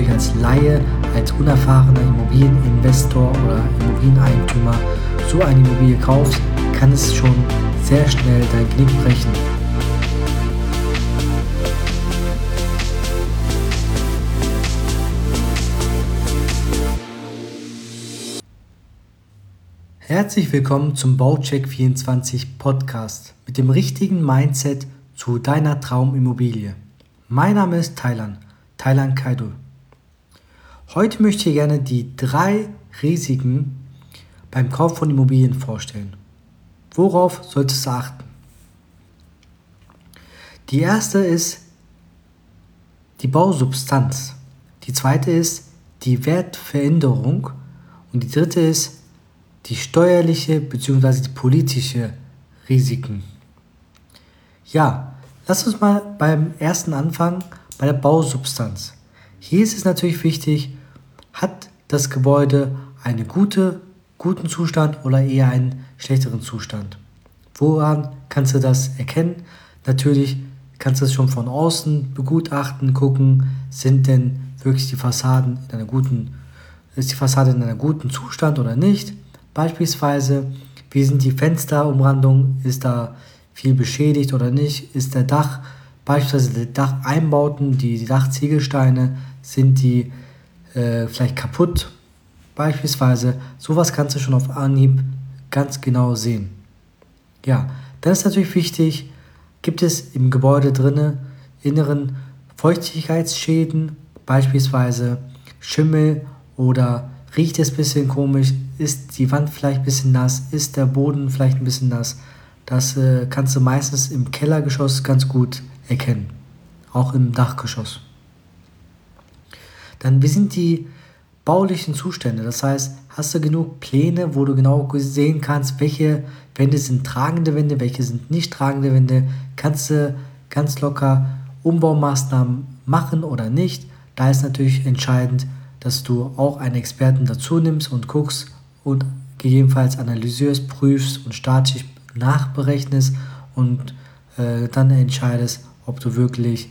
natürlich als Laie, als unerfahrener Immobilieninvestor oder Immobilieneigentümer so eine Immobilie kaufst, kann es schon sehr schnell dein Genick brechen. Herzlich willkommen zum Baucheck24 Podcast mit dem richtigen Mindset zu deiner Traumimmobilie. Mein Name ist Taylan Kaidul. Heute möchte ich gerne die 3 Risiken beim Kauf von Immobilien vorstellen. Worauf solltest du achten? Die erste ist die Bausubstanz. Die zweite ist die Wertveränderung und die dritte ist die steuerliche bzw. die politische Risiken. Ja, lass uns mal beim ersten anfangen, bei der Bausubstanz. Hier ist es natürlich wichtig, hat das Gebäude einen guten Zustand oder eher einen schlechteren Zustand. Woran kannst du das erkennen? Natürlich kannst du es schon von außen begutachten, gucken, sind denn wirklich die Fassaden ist die Fassade in einem guten Zustand oder nicht? Beispielsweise, wie sind die Fensterumrandungen, ist da viel beschädigt oder nicht? Ist der Dach, beispielsweise die Dacheinbauten, die Dachziegelsteine, sind die vielleicht kaputt? Beispielsweise, sowas kannst du schon auf Anhieb ganz genau sehen. Ja, dann ist natürlich wichtig, gibt es im Gebäude drinnen inneren Feuchtigkeitsschäden, beispielsweise Schimmel oder riecht es ein bisschen komisch, ist die Wand vielleicht ein bisschen nass, ist der Boden vielleicht ein bisschen nass. Das kannst du meistens im Kellergeschoss ganz gut erkennen, auch im Dachgeschoss. Dann, wie sind die baulichen Zustände? Das heißt, hast du genug Pläne, wo du genau sehen kannst, welche Wände sind tragende Wände, welche sind nicht tragende Wände, kannst du ganz locker Umbaumaßnahmen machen oder nicht. Da ist natürlich entscheidend, dass du auch einen Experten dazu nimmst und guckst und gegebenenfalls analysierst, prüfst und statisch nachberechnest und dann entscheidest, ob du wirklich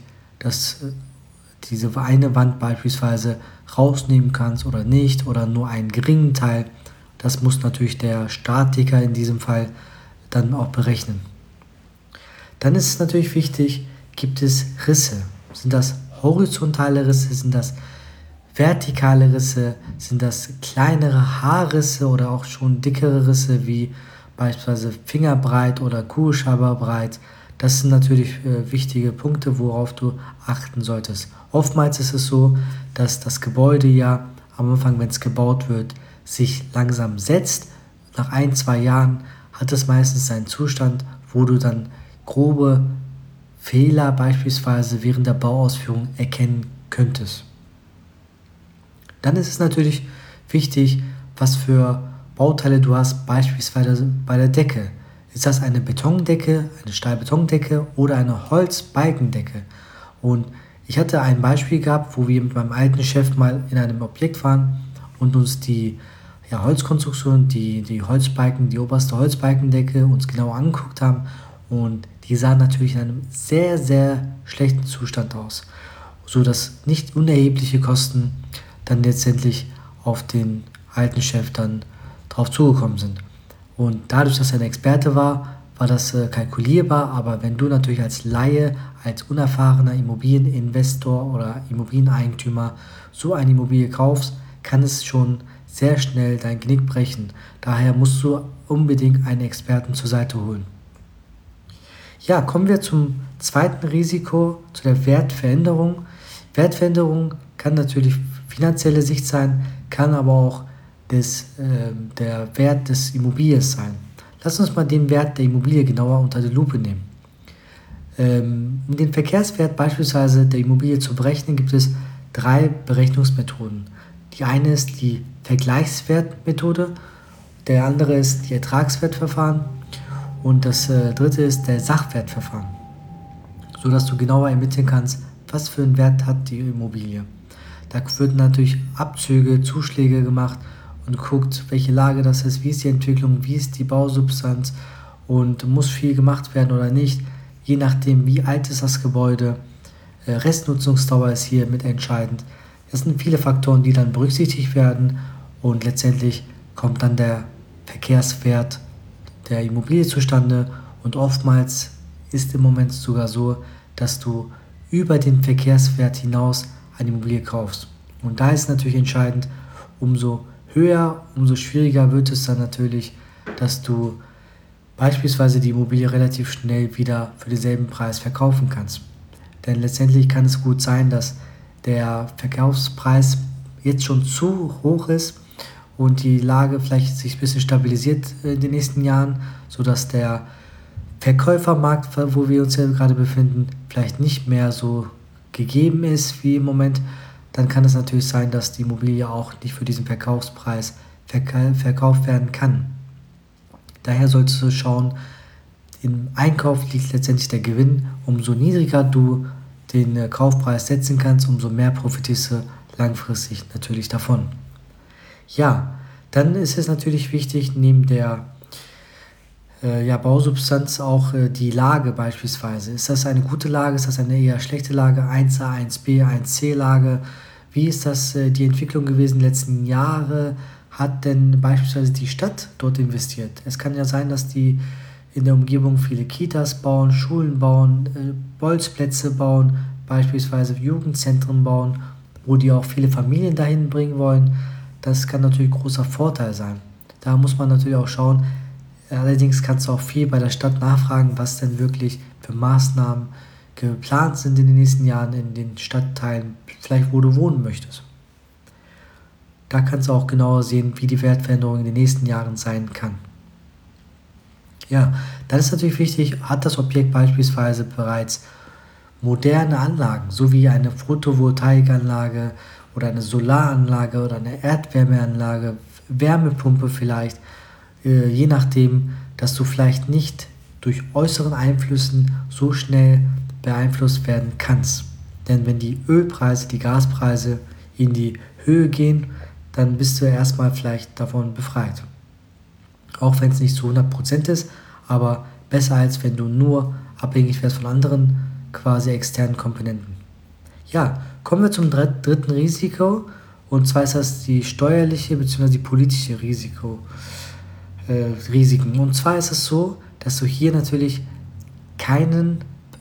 diese eine Wand beispielsweise rausnehmen kannst oder nicht oder nur einen geringen Teil. Das muss natürlich der Statiker in diesem Fall dann auch berechnen. Dann ist es natürlich wichtig, gibt es Risse? Sind das horizontale Risse? Sind das vertikale Risse? Sind das kleinere Haarrisse oder auch schon dickere Risse wie beispielsweise Fingerbreit oder Kugelschreiberbreit? Das sind natürlich wichtige Punkte, worauf du achten solltest. Oftmals ist es so, dass das Gebäude ja am Anfang, wenn es gebaut wird, sich langsam setzt. Nach 1-2 Jahren hat es meistens einen Zustand, wo du dann grobe Fehler beispielsweise während der Bauausführung erkennen könntest. Dann ist es natürlich wichtig, was für Bauteile du hast, beispielsweise bei der Decke. Ist das eine Betondecke, eine Stahlbetondecke oder eine Holzbalkendecke? Und ich hatte ein Beispiel gehabt, wo wir mit meinem alten Chef mal in einem Objekt waren und uns die Holzkonstruktion, die Holzbalken, die oberste Holzbalkendecke uns genau angeguckt haben. Und die sahen natürlich in einem sehr, sehr schlechten Zustand aus, sodass nicht unerhebliche Kosten dann letztendlich auf den alten Chef dann drauf zugekommen sind. Und dadurch, dass er ein Experte war, war das kalkulierbar, aber wenn du natürlich als Laie, als unerfahrener Immobilieninvestor oder Immobilieneigentümer so eine Immobilie kaufst, kann es schon sehr schnell dein Genick brechen. Daher musst du unbedingt einen Experten zur Seite holen. Ja, kommen wir zum zweiten Risiko, zu der Wertveränderung. Wertveränderung kann natürlich finanzielle Sicht sein, kann aber auch der Wert des Immobiliens sein. Lass uns mal den Wert der Immobilie genauer unter die Lupe nehmen. Um den Verkehrswert beispielsweise der Immobilie zu berechnen, gibt es 3 Berechnungsmethoden. Die eine ist die Vergleichswertmethode, der andere ist die Ertragswertverfahren und das dritte ist der Sachwertverfahren, sodass du genauer ermitteln kannst, was für einen Wert hat die Immobilie. Da wird natürlich Abzüge, Zuschläge gemacht und guckt, welche Lage das ist, wie ist die Entwicklung, wie ist die Bausubstanz und muss viel gemacht werden oder nicht, je nachdem wie alt ist das Gebäude. Restnutzungsdauer ist hier mit entscheidend. Es sind viele Faktoren, die dann berücksichtigt werden und letztendlich kommt dann der Verkehrswert der Immobilie zustande und oftmals ist im Moment sogar so, dass du über den Verkehrswert hinaus eine Immobilie kaufst. Und da ist natürlich entscheidend, umso höher, umso schwieriger wird es dann natürlich, dass du beispielsweise die Immobilie relativ schnell wieder für denselben Preis verkaufen kannst. Denn letztendlich kann es gut sein, dass der Verkaufspreis jetzt schon zu hoch ist und die Lage vielleicht sich ein bisschen stabilisiert in den nächsten Jahren, sodass der Verkäufermarkt, wo wir uns ja gerade befinden, vielleicht nicht mehr so gegeben ist wie im Moment. Dann kann es natürlich sein, dass die Immobilie auch nicht für diesen Verkaufspreis verkauft werden kann. Daher solltest du schauen, im Einkauf liegt letztendlich der Gewinn. Umso niedriger du den Kaufpreis setzen kannst, umso mehr profitierst du langfristig natürlich davon. Ja, dann ist es natürlich wichtig, neben der Bausubstanz auch die Lage beispielsweise. Ist das eine gute Lage? Ist das eine eher schlechte Lage? 1a, 1b, 1c Lage? Wie ist das die Entwicklung gewesen in den letzten Jahren? Hat denn beispielsweise die Stadt dort investiert? Es kann ja sein, dass die in der Umgebung viele Kitas bauen, Schulen bauen, Bolzplätze bauen, beispielsweise Jugendzentren bauen, wo die auch viele Familien dahin bringen wollen. Das kann natürlich ein großer Vorteil sein. Da muss man natürlich auch schauen. Allerdings kannst du auch viel bei der Stadt nachfragen, was denn wirklich für Maßnahmen geplant sind in den nächsten Jahren in den Stadtteilen, vielleicht wo du wohnen möchtest. Da kannst du auch genauer sehen, wie die Wertveränderung in den nächsten Jahren sein kann. Ja, dann ist natürlich wichtig, hat das Objekt beispielsweise bereits moderne Anlagen, sowie eine Photovoltaikanlage oder eine Solaranlage oder eine Erdwärmeanlage, Wärmepumpe vielleicht, je nachdem, dass du vielleicht nicht durch äußeren Einflüssen so schnell beeinflusst werden kannst. Denn wenn die Ölpreise, die Gaspreise in die Höhe gehen, dann bist du erstmal vielleicht davon befreit. Auch wenn es nicht zu 100% ist, aber besser als wenn du nur abhängig wärst von anderen quasi externen Komponenten. Ja, kommen wir zum dritten Risiko, und zwar ist das die steuerliche bzw. die politische Risiken. Und zwar ist es so, dass du hier natürlich keinen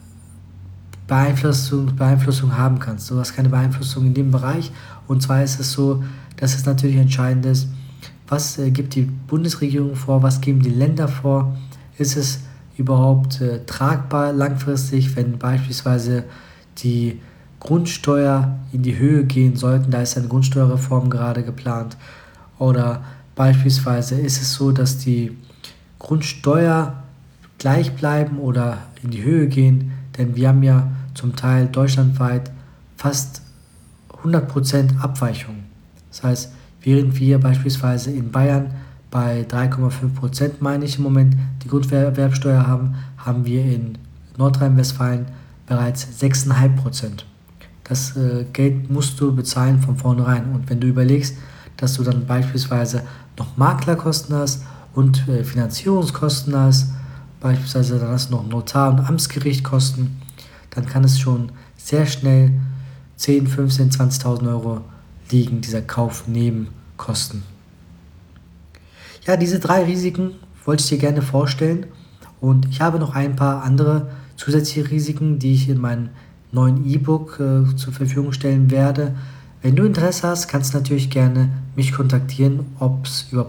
Beeinflussung haben kannst. Du hast keine Beeinflussung in dem Bereich, und zwar ist es so, dass es natürlich entscheidend ist, was gibt die Bundesregierung vor, was geben die Länder vor, ist es überhaupt tragbar langfristig, wenn beispielsweise die Grundsteuer in die Höhe gehen sollten, da ist eine Grundsteuerreform gerade geplant, oder beispielsweise ist es so, dass die Grundsteuer gleich bleiben oder in die Höhe gehen, denn wir haben ja zum Teil deutschlandweit fast 100% Abweichung. Das heißt, während wir beispielsweise in Bayern bei 3,5%, meine ich im Moment, die Grunderwerbsteuer haben, haben wir in Nordrhein-Westfalen bereits 6,5%. Das Geld musst du bezahlen von vornherein. Und wenn du überlegst, dass du dann beispielsweise noch Maklerkosten hast und Finanzierungskosten hast, beispielsweise dann hast du noch Notar- und Amtsgerichtkosten, dann kann es schon sehr schnell 10, 15, 20.000 Euro liegen, dieser Kaufnebenkosten. Ja, diese 3 Risiken wollte ich dir gerne vorstellen, und ich habe noch ein paar andere zusätzliche Risiken, die ich in meinem neuen E-Book zur Verfügung stellen werde. Wenn du Interesse hast, kannst du natürlich gerne mich kontaktieren, ob es über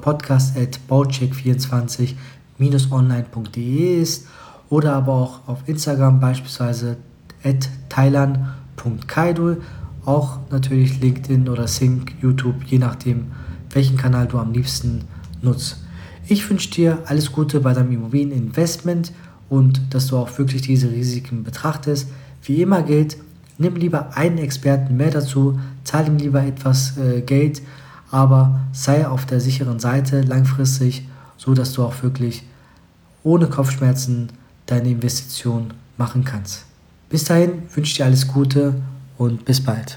podcast@baucheck24-online.de ist oder aber auch auf Instagram beispielsweise @thailand.kaidul, auch natürlich LinkedIn oder Sync, YouTube, je nachdem, welchen Kanal du am liebsten nutzt. Ich wünsche dir alles Gute bei deinem Immobilieninvestment und dass du auch wirklich diese Risiken betrachtest. Wie immer gilt, nimm lieber einen Experten mehr dazu, zahl ihm lieber etwas Geld, aber sei auf der sicheren Seite langfristig, so dass du auch wirklich ohne Kopfschmerzen deine Investition machen kannst. Bis dahin wünsche ich dir alles Gute und bis bald.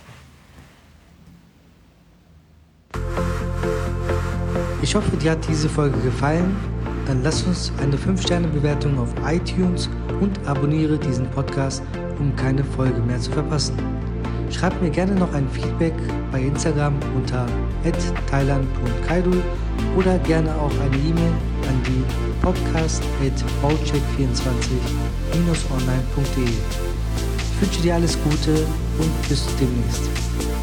Ich hoffe, dir hat diese Folge gefallen. Dann lass uns eine 5-Sterne-Bewertung auf iTunes und abonniere diesen Podcast, um keine Folge mehr zu verpassen. Schreib mir gerne noch ein Feedback bei Instagram unter @thailand.kaidul oder gerne auch eine E-Mail an die podcast@baucheck24-online.de. Ich wünsche dir alles Gute und bis demnächst.